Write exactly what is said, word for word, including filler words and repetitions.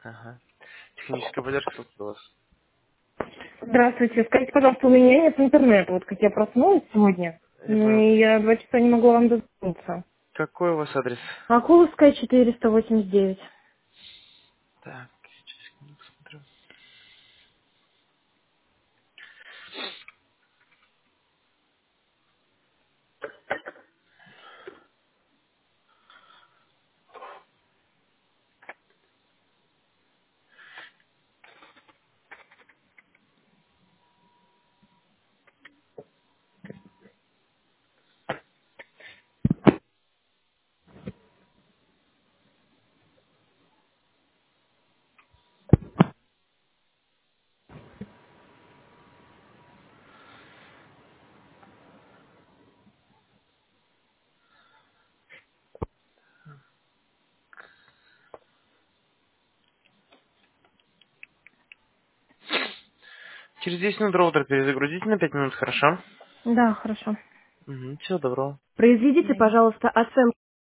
Ага. Техническая поддержка случилась. Здравствуйте. Скажите, пожалуйста, у меня нет интернета. Вот как я проснулась сегодня, Я ну, понял. и я два часа не могла вам дозвониться. Какой у вас адрес? Акуловская, четыреста восемьдесят девять. Так, сейчас я посмотрю. Через десять минут роутер перезагрузите на пять минут, хорошо? Да, хорошо. Угу, всего доброго. Произведите, пожалуйста, оценку